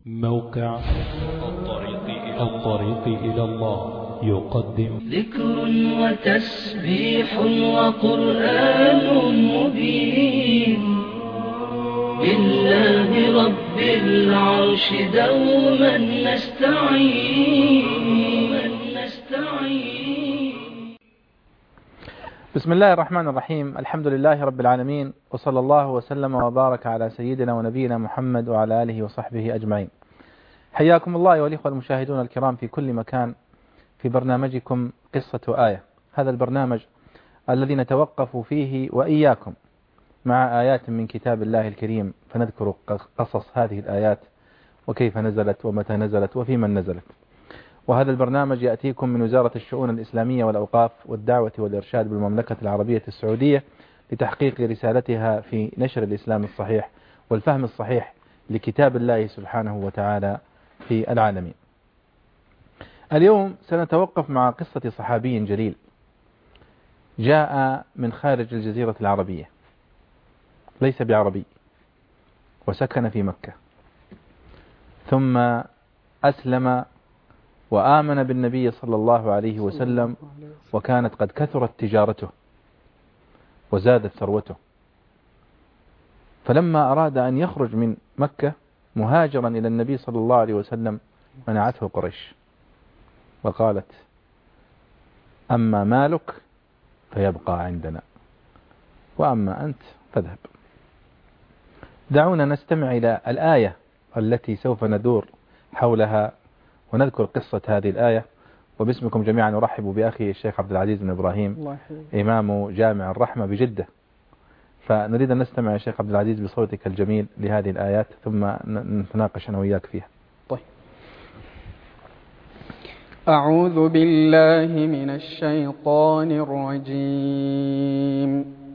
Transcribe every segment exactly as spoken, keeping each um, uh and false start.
موقع الطريق إلى, الطريق إلى الله يقدم ذكر وتسبيح وقرآن مبين بالله رب العرش دوما نستعين نستعين بسم الله الرحمن الرحيم. الحمد لله رب العالمين، وصلى الله وسلم وبارك على سيدنا ونبينا محمد وعلى آله وصحبه أجمعين. حياكم الله والإخوة المشاهدون الكرام في كل مكان في برنامجكم قصة آية، هذا البرنامج الذي نتوقف فيه وإياكم مع آيات من كتاب الله الكريم، فنذكر قصص هذه الآيات وكيف نزلت ومتى نزلت وفي من نزلت. وهذا البرنامج يأتيكم من وزارة الشؤون الإسلامية والأوقاف والدعوة والإرشاد بالمملكة العربية السعودية لتحقيق رسالتها في نشر الإسلام الصحيح والفهم الصحيح لكتاب الله سبحانه وتعالى في العالمين. اليوم سنتوقف مع قصة صحابي جليل جاء من خارج الجزيرة العربية، ليس بعربي، وسكن في مكة، ثم أسلم وآمن بالنبي صلى الله عليه وسلم، وكانت قد كثرت تجارته وزادت ثروته. فلما أراد أن يخرج من مكة مهاجرا إلى النبي صلى الله عليه وسلم منعته قريش وقالت: أما مالك فيبقى عندنا، وأما أنت فاذهب. دعونا نستمع إلى الآية التي سوف ندور حولها ونذكر قصة هذه الآية. وباسمكم جميعا نرحب بأخي الشيخ عبد العزيز بن إبراهيم، إمام جامع الرحمة بجدة. فنريد أن نستمع يا شيخ عبد العزيز بصوتك الجميل لهذه الآيات ثم نتناقش أنا وياك فيها. طيب. أعوذ بالله من الشيطان الرجيم.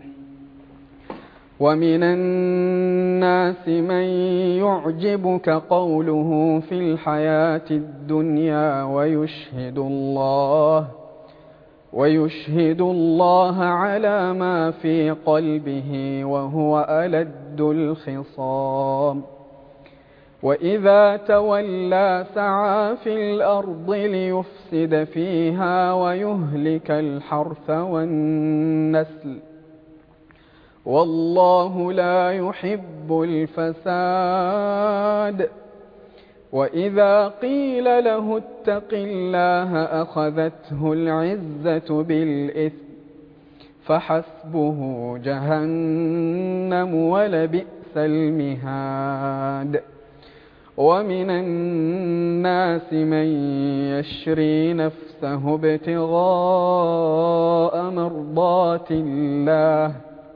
ومن الناس من يعجبك قوله في الحياة الدنيا ويشهد الله ويشهد الله على ما في قلبه وهو ألد الخصام. وإذا تولى سعى في الأرض ليفسد فيها ويهلك الحرث والنسل، والله لا يحب الفساد. وإذا قيل له اتق الله أخذته العزة بالإثم فحسبه جهنم ولبئس المهاد. ومن الناس من يشري نفسه ابتغاء مرضات الله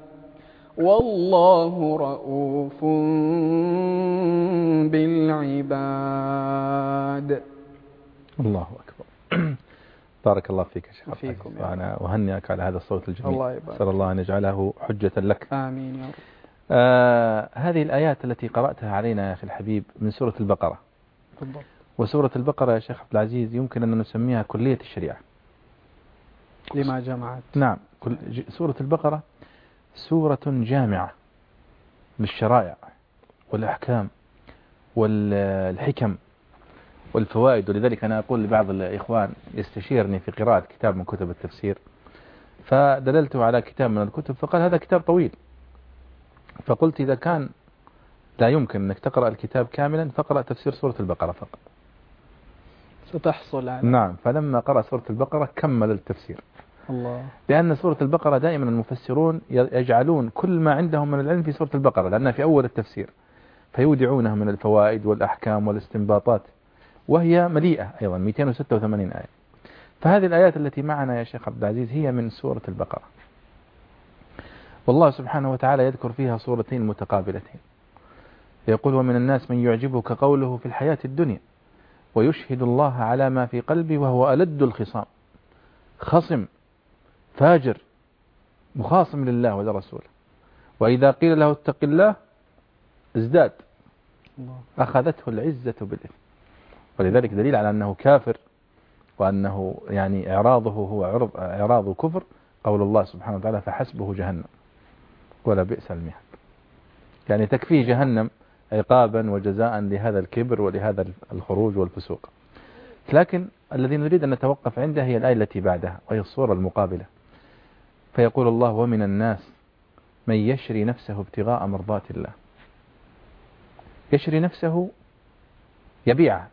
والله رؤوف بالعباد. الله أكبر. بارك الله فيك يا شيخ. وأنا أهنئك على هذا الصوت الجميل. الله يبارك. أسأل الله أن يجعله حجة لك. آمين يا رب. آه هذه الآيات التي قرأتها علينا يا أخي الحبيب من سورة البقرة. بالضبط. وسورة البقرة يا شيخ عبد العزيز يمكن أن نسميها كلية الشريعة لما جمعت. نعم، كل سورة البقرة سورة جامعة للشرائع والأحكام والحكم والفوائد. ولذلك أنا أقول لبعض الإخوان يستشيرني في قراءة كتاب من كتب التفسير، فدللته على كتاب من الكتب فقال هذا كتاب طويل، فقلت إذا كان لا يمكن أنك تقرأ الكتاب كاملا فقرأ تفسير سورة البقرة فقط ستحصل على. نعم. فلما قرأ سورة البقرة كمل التفسير. الله. لأن سورة البقرة دائما المفسرون يجعلون كل ما عندهم من العلم في سورة البقرة لأنها في أول التفسير، فيودعونها من الفوائد والأحكام والاستنباطات، وهي مليئة أيضا مئتين وستة وثمانين آية. فهذه الآيات التي معنا يا شيخ عبد العزيز هي من سورة البقرة، والله سبحانه وتعالى يذكر فيها صورتين متقابلتين. يقول: ومن الناس من يعجبك قوله في الحياة الدنيا ويشهد الله على ما في قلبه وهو ألد الخصام. خصم فاجر مخاصم لله ولرسوله، وإذا قيل له اتق الله ازداد، أخذته العزة بالإثم. ولذلك دليل على أنه كافر وأنه يعني إعراضه هو عرض إعراض كفر قول الله سبحانه وتعالى: فحسبه جهنم ولا بئس المهاد. يعني تكفيه جهنم عقابا وجزاء لهذا الكبر ولهذا الخروج والفسوق. لكن الذي نريد أن نتوقف عنده هي الآية التي بعدها، وهي الصورة المقابلة. فيقول الله: ومن الناس من يشري نفسه ابتغاء مرضات الله. يشري نفسه، يبيعها.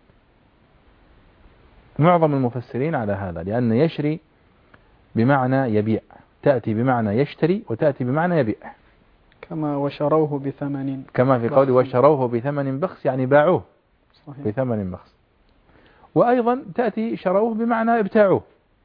معظم المفسرين على هذا، لأن يشري بمعنى يبيع، تأتي بمعنى يشتري وتأتي بمعنى يبيع، كما وشروه بثمن، كما في قول وشروه بثمن بخس، يعني باعوه صحيح. بثمن بخس. وأيضا تأتي شروه بمعنى ابتاعوه،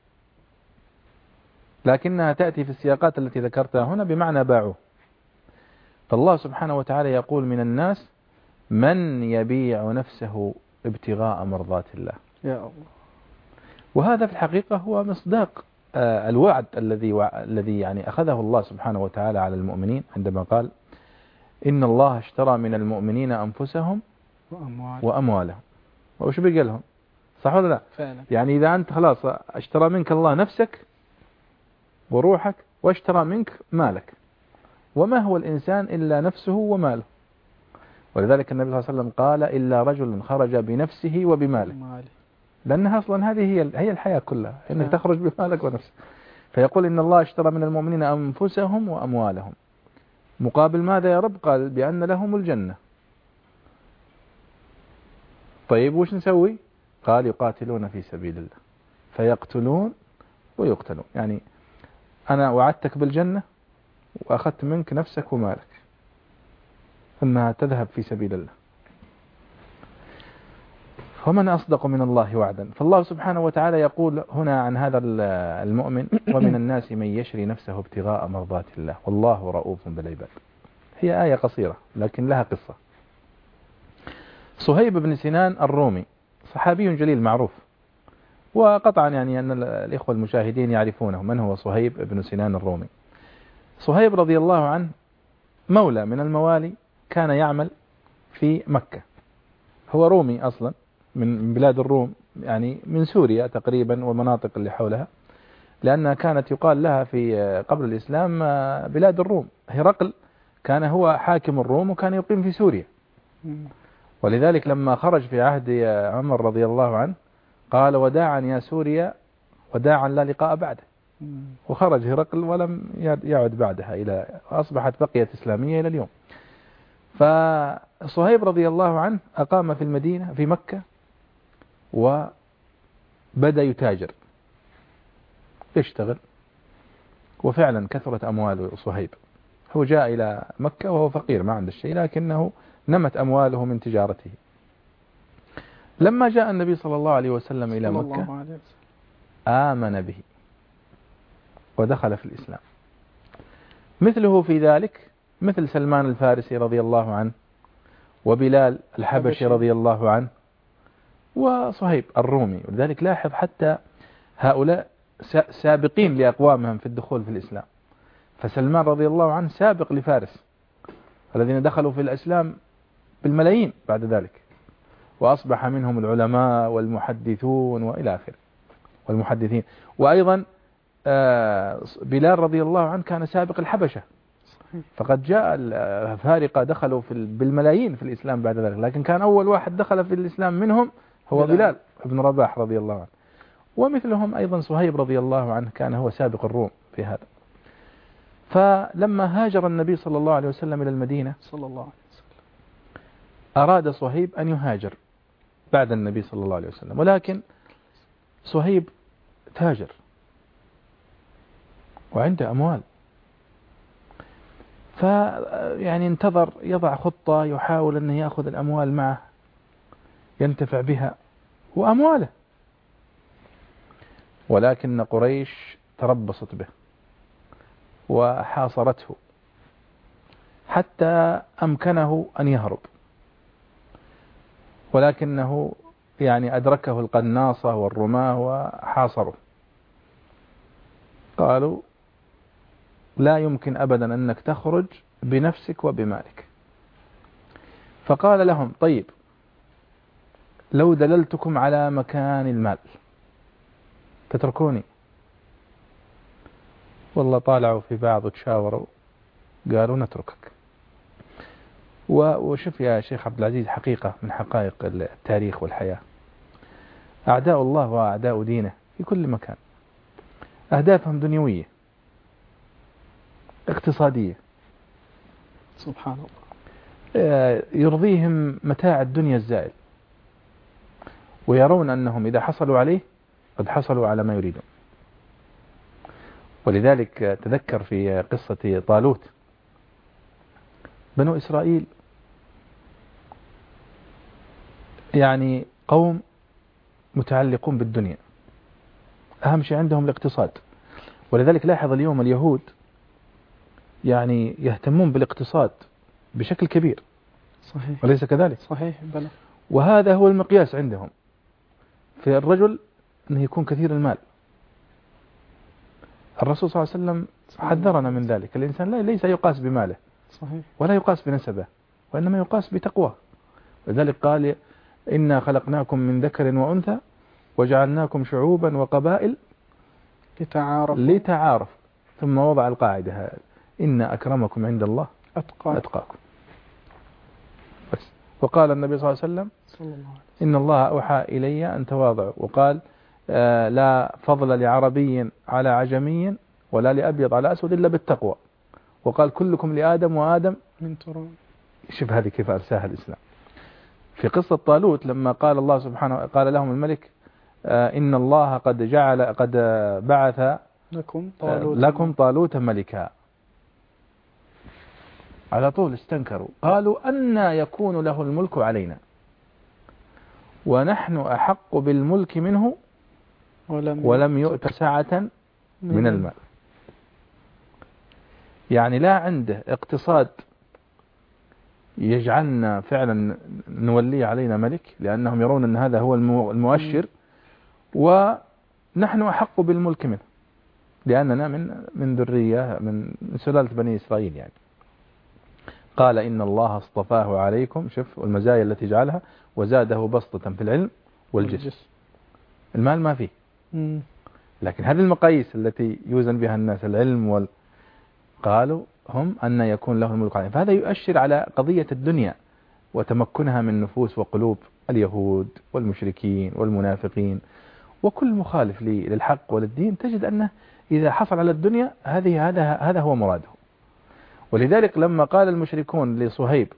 لكنها تأتي في السياقات التي ذكرتها هنا بمعنى باعوه. فالله سبحانه وتعالى يقول: من الناس من يبيع نفسه ابتغاء مرضات الله. يا الله. وهذا في الحقيقة هو مصداق الوعد الذي الذي يعني أخذه الله سبحانه وتعالى على المؤمنين عندما قال: إن الله اشترى من المؤمنين أنفسهم وأموالهم وأموالهم. وش بقى لهم؟ صح ولا لا؟ فعلا. يعني إذا أنت خلاص اشترى منك الله نفسك وروحك، واشترى منك مالك، وما هو الإنسان إلا نفسه وماله. ولذلك النبي صلى الله عليه وسلم قال: إلا رجل خرج بنفسه وبماله، مالي. لأنها أصلا هذه هي هي الحياة كلها، إنك تخرج بمالك ونفسك. فيقول: إن الله اشترى من المؤمنين أنفسهم وأموالهم. مقابل ماذا يا رب؟ قال: بأن لهم الجنة. طيب وش نسوي؟ قال: يقاتلون في سبيل الله فيقتلون ويقتلون. يعني أنا وعدتك بالجنة وأخذت منك نفسك ومالك، أنها تذهب في سبيل الله. ومن أصدق من الله وعدا. فالله سبحانه وتعالى يقول هنا عن هذا المؤمن: ومن الناس من يشري نفسه ابتغاء مرضات الله والله رؤوف بالعباد. هي آية قصيرة لكن لها قصة. صهيب بن سنان الرومي صحابي جليل معروف، وقطعا يعني أن الإخوة المشاهدين يعرفونه من هو صهيب بن سنان الرومي. صهيب رضي الله عنه مولى من الموالي، كان يعمل في مكة. هو رومي أصلا من بلاد الروم، يعني من سوريا تقريبا والمناطق اللي حولها، لأنها كانت يقال لها في قبل الإسلام بلاد الروم. هرقل كان هو حاكم الروم وكان يقيم في سوريا، ولذلك لما خرج في عهد عمر رضي الله عنه قال: وداعا يا سوريا وداعا لا لقاء بعده. وخرج هرقل ولم يعد بعدها، إلى أصبحت بقية إسلامية إلى اليوم. فصهيب رضي الله عنه أقام في المدينة في مكة وبدأ يتاجر يشتغل، وفعلا كثرت أموال صهيب. هو جاء إلى مكة وهو فقير ما عنده شيء، لكنه نمت أمواله من تجارته. لما جاء النبي صلى الله عليه وسلم إلى مكة آمن به ودخل في الإسلام. مثله في ذلك مثل سلمان الفارسي رضي الله عنه، وبلال الحبشي رضي الله عنه، وصهيب الرومي. ولذلك لاحظ حتى هؤلاء سابقين لأقوامهم في الدخول في الإسلام. فسلمان رضي الله عنه سابق لفارس الذين دخلوا في الإسلام بالملايين بعد ذلك، وأصبح منهم العلماء والمحدثون وإلى آخره والمحدثين. وأيضا بلال رضي الله عنه كان سابق الحبشة، فقد جاء الفارقة دخلوا في بالملايين في الإسلام بعد ذلك، لكن كان أول واحد دخل في الإسلام منهم هو بلال بن رباح رضي الله عنه. ومثلهم أيضا صهيب رضي الله عنه كان هو سابق الروم في هذا. فلما هاجر النبي صلى الله عليه وسلم إلى المدينة صلى الله عليه وسلم أراد صهيب أن يهاجر بعد النبي صلى الله عليه وسلم، ولكن صهيب تاجر وعنده أموال، فيعني انتظر يضع خطة يحاول أن يأخذ الأموال معه ينتفع بها وأمواله، ولكن قريش تربصت به وحاصرته حتى أمكنه أن يهرب، ولكنه يعني أدركه القناصة والرماة وحاصروا. قالوا: لا يمكن أبدا أنك تخرج بنفسك وبمالك. فقال لهم: طيب لو دللتكم على مكان المال تتركوني؟ والله طالعوا في بعض وتشاوروا قالوا: نتركك. وشوف يا شيخ عبد العزيز، حقيقة من حقائق التاريخ والحياة، أعداء الله وأعداء دينه في كل مكان أهدافهم دنيوية اقتصادية، سبحان الله. يرضيهم متاع الدنيا الزائل، ويرون أنهم إذا حصلوا عليه قد حصلوا على ما يريدون. ولذلك تذكر في قصة طالوت، بنو إسرائيل يعني قوم متعلقون بالدنيا، أهم شيء عندهم الاقتصاد. ولذلك لاحظ اليوم اليهود يعني يهتمون بالاقتصاد بشكل كبير. صحيح. وليس كذلك؟ صحيح بلى. وهذا هو المقياس عندهم في الرجل، أنه يكون كثير المال. الرسول صلى الله عليه وسلم حذرنا من ذلك. الإنسان ليس يقاس بماله، صحيح، ولا يقاس بنسبه، وإنما يقاس بتقواه. ولذلك قال: إنا خلقناكم من ذكر وأنثى وجعلناكم شعوبا وقبائل لتعارف لتعارف ثم وضع القاعدة هذه: إن أكرمكم عند الله أتقاكم. أتقاكم. بس. وقال النبي صلى الله عليه وسلم: صلى الله عليه وسلم: إن الله أوحى إلي أن تواضعوا. وقال: آه لا فضل لعربي على عجمي ولا لأبيض على أسود إلا بالتقوى. وقال: كلكم لآدم وآدم من تراب. شوف هذه كيف أرساها الإسلام. في قصة طالوت لما قال الله سبحانه، قال لهم الملك: آه إن الله قد جعل قد بعث لكم طالوت لكم طالوت ملكا. على طول استنكروا، قالوا: أن يكون له الملك علينا ونحن أحق بالملك منه ولم, ولم يؤت سعة من المال. يعني لا عنده اقتصاد يجعلنا فعلا نولي علينا ملك، لأنهم يرون أن هذا هو المؤشر، ونحن أحق بالملك منه لأننا من من ذرية من سلالة بني إسرائيل. يعني قال: إن الله اصطفاه عليكم، شوف المزايا التي جعلها، وزاده بسطة في العلم والجسم. المال ما فيه، لكن هذه المقاييس التي يوزن بها الناس، العلم وال... قالوا هم أن يكون له الملك عليهم. فهذا يؤشر على قضية الدنيا وتمكنها من نفوس وقلوب اليهود والمشركين والمنافقين وكل مخالف للحق وللدين. تجد أنه إذا حصل على الدنيا هذه هذا هذا هو مراده. ولذلك لما قال المشركون لصهيب،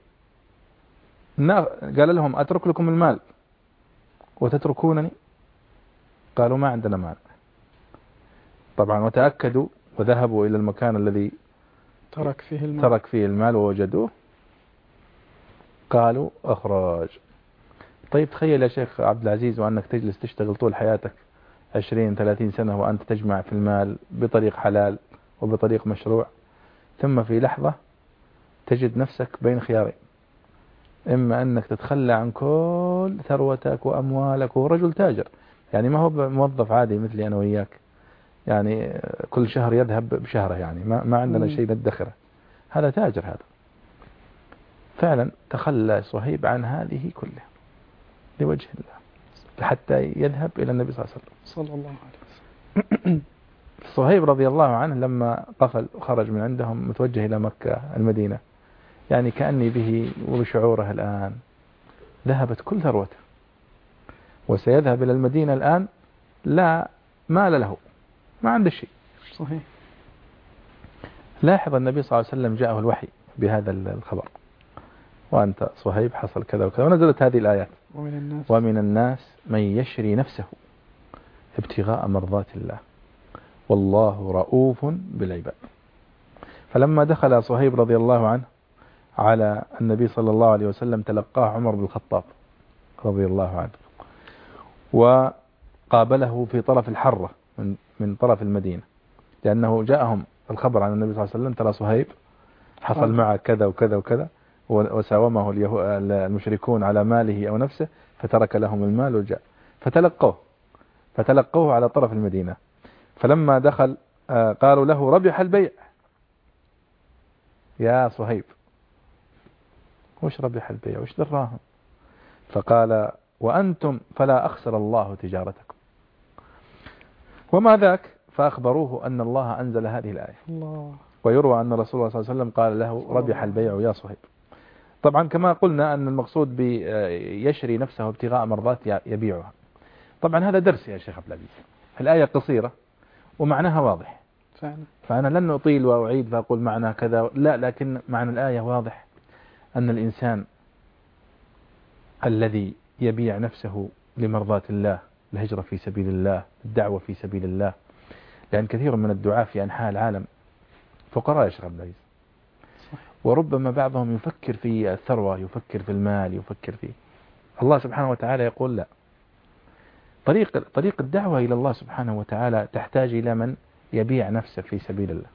قال لهم: أترك لكم المال وتتركونني؟ قالوا: ما عندنا مال. طبعا وتأكدوا وذهبوا إلى المكان الذي ترك فيه المال, ترك فيه المال ووجدوه. قالوا: أخراج. طيب تخيل يا شيخ عبد العزيز، وأنك تجلس تشتغل طول حياتك عشرين ثلاثين سنة وأنت تجمع في المال بطريق حلال وبطريق مشروع، ثم في لحظة تجد نفسك بين خيارين: إما أنك تتخلى عن كل ثروتك وأموالك، ورجل تاجر، يعني ما هو موظف عادي مثلي أنا وياك، يعني كل شهر يذهب بشهره، يعني ما, ما عندنا شيء ندخره. هذا تاجر، هذا فعلا تخلى صهيب عن هذه كلها لوجه الله حتى يذهب إلى النبي صلى الله عليه وسلم. صلى الله عليه وسلم. صهيب رضي الله عنه لما قفل وخرج من عندهم متوجه إلى مكة المدينة، يعني كأني به وبشعوره الآن ذهبت كل ثروته، وسيذهب إلى المدينة الآن لا مال له، ما عنده شيء. صحيح. لاحظ النبي صلى الله عليه وسلم جاءه الوحي بهذا الخبر: وأنت صهيب حصل كذا وكذا، ونزلت هذه الآيات: ومن الناس, ومن الناس من يشري نفسه ابتغاء مرضات الله والله رؤوف بالعباد. فلما دخل صهيب رضي الله عنه على النبي صلى الله عليه وسلم تلقاه عمر بن الخطاب رضي الله عنه، وقابله في طرف الحرة من من طرف المدينة، لأنه جاءهم الخبر عن النبي صلى الله عليه وسلم: ترى صهيب حصل معه كذا وكذا وكذا، وساومه المشركون على ماله أو نفسه فترك لهم المال وجاء. فتلقوه فتلقوه على طرف المدينة. فلما دخل قالوا له: ربح البيع. يا صهيب وش ربح البيع وش دراهم؟ فقال: وأنتم فلا أخسر الله تجارتكم. وما ذاك؟ فأخبروه أن الله أنزل هذه الآية. الله. ويروى أن رسول الله صلى الله عليه وسلم قال له: ربح البيع يا صهيب. طبعا كما قلنا أن المقصود بيشري نفسه ابتغاء مرضات يبيعها. طبعا هذا درس يا شيخ عبد العزيز، الآية قصيرة ومعناها واضح، فعلا. فأنا لن أطيل وأعيد فأقول معنى كذا، لا، لكن معنى الآية واضح، أن الإنسان الذي يبيع نفسه لمرضاة الله، الهجرة في سبيل الله، الدعوة في سبيل الله، لأن كثير من الدعاة في أنحاء العالم فقراء يا شيخ عبد العزيز، وربما بعضهم يفكر في الثروة، يفكر في المال، يفكر في الله سبحانه وتعالى يقول لا، طريق طريق الدعوة إلى الله سبحانه وتعالى تحتاج إلى من يبيع نفسه في سبيل الله.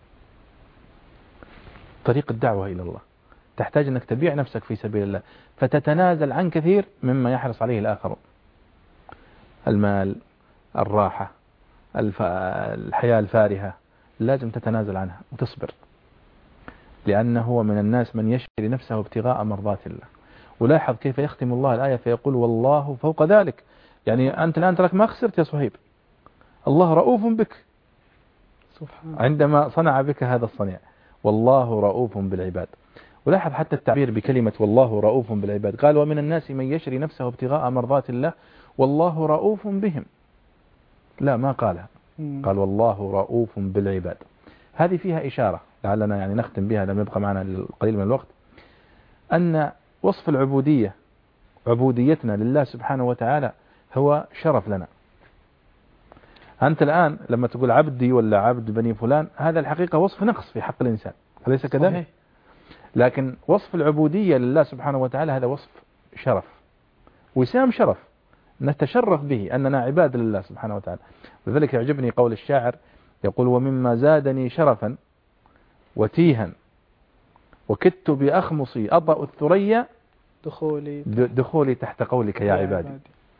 طريق الدعوة إلى الله تحتاج أنك تبيع نفسك في سبيل الله، فتتنازل عن كثير مما يحرص عليه الآخرون، المال، الراحة، الف... الحياة الفارهة، لازم تتنازل عنها وتصبر، لأنه هو من الناس من يشتري نفسه ابتغاء مرضات الله. ولاحظ كيف يختم الله الآية فيقول والله فوق ذلك، يعني أنت الآن تراك ما خسرت يا صهيب، الله رؤوف بك سبحان عندما صنع بك هذا الصنيع، والله رؤوف بالعباد. ولاحظ حتى التعبير بكلمة والله رؤوف بالعباد، قال ومن الناس من يشري نفسه ابتغاء مرضات الله والله رؤوف بهم، لا ما قالها، قال والله رؤوف بالعباد. هذه فيها إشارة لعلنا يعني نختم بها لم يبقى معنا القليل من الوقت، أن وصف العبودية، عبوديتنا لله سبحانه وتعالى هو شرف لنا. أنت الآن لما تقول عبدي ولا عبد بني فلان، هذا الحقيقة وصف نقص في حق الإنسان، أليس كذلك؟ لكن وصف العبودية لله سبحانه وتعالى هذا وصف شرف، وسام شرف نتشرف به أننا عباد لله سبحانه وتعالى. لذلك يعجبني قول الشاعر يقول ومما زادني شرفا وتيها وكدت بأخمصي أطأ الثريا دخولي دخولي تحت قولك يا عبادي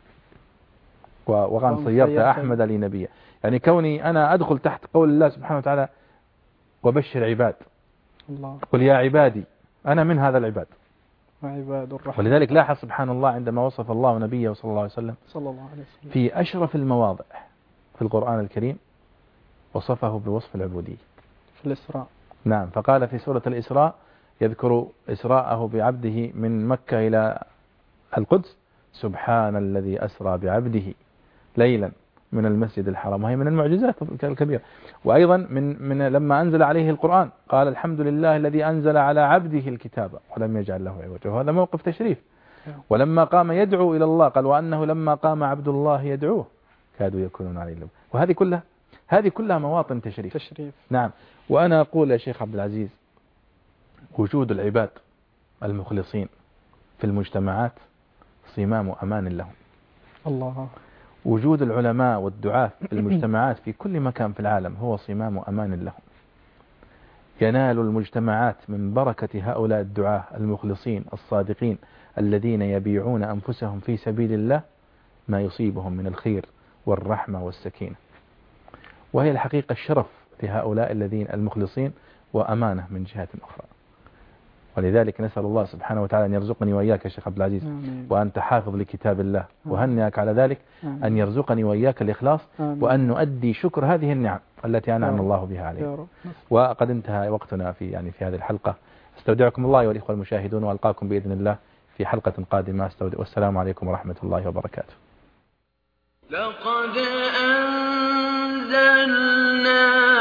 وغان صيرت أحمد لي نبيا، يعني كوني أنا أدخل تحت قول الله سبحانه وتعالى وبشر عباد، الله قل يا عبادي أنا من هذا العباد وعباد الرحمن. ولذلك لاحظ سبحان الله عندما وصف الله نبيه صلى الله عليه وسلم صلى الله عليه وسلم في أشرف المواضع في القرآن الكريم وصفه بوصف العبودية في الإسراء. نعم، فقال في سورة الإسراء يذكر إسراءه بعبده من مكة إلى القدس سبحان الذي أسرى بعبده ليلا من المسجد الحرام، وهي من المعجزات الكبيرة. وأيضا من, من لما أنزل عليه القرآن قال الحمد لله الذي أنزل على عبده الكتاب ولم يجعل له عوجا، وهذا موقف تشريف. ولما قام يدعو إلى الله قال وأنه لما قام عبد الله يدعوه كادوا يكونون عليه لبا. وهذه كلها هذه كلها مواطن تشريف. تشريف نعم. وأنا أقول يا شيخ عبد العزيز وجود العباد المخلصين في المجتمعات صمام أمان لهم. الله. وجود العلماء والدعاة في المجتمعات في كل مكان في العالم هو صمام أمان لهم. ينال المجتمعات من بركة هؤلاء الدعاة المخلصين الصادقين الذين يبيعون أنفسهم في سبيل الله ما يصيبهم من الخير والرحمة والسكينة. وهي الحقيقة الشرف لهؤلاء الذين المخلصين وأمانة من جهة أخرى. ولذلك نسأل الله سبحانه وتعالى أن يرزقني وإياك يا شيخ عبد العزيز وأنت حافظ لكتاب الله، وهنئك على ذلك أن يرزقني وإياك الإخلاص وأن نؤدي شكر هذه النعم التي أنعم الله بها علينا. وقد انتهى وقتنا في يعني في هذه الحلقة. استودعكم الله والإخوة المشاهدون وألقاكم بإذن الله في حلقة قادمة. استودع والسلام عليكم ورحمة الله وبركاته. لقد أنزلنا